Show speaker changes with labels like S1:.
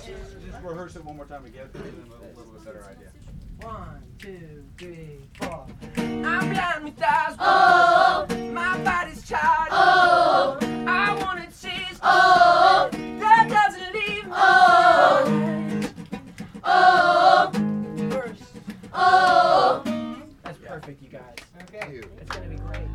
S1: Just rehearse it one more time again, and then a little bit better idea.
S2: 1, 2, 3, 4. I'm blind with eyes. Oh, my body's charged. Oh, I wanna chase. Oh, that doesn't leave me. Oh, first. Oh, that's perfect, you guys.
S3: Okay.
S2: It's gonna be great.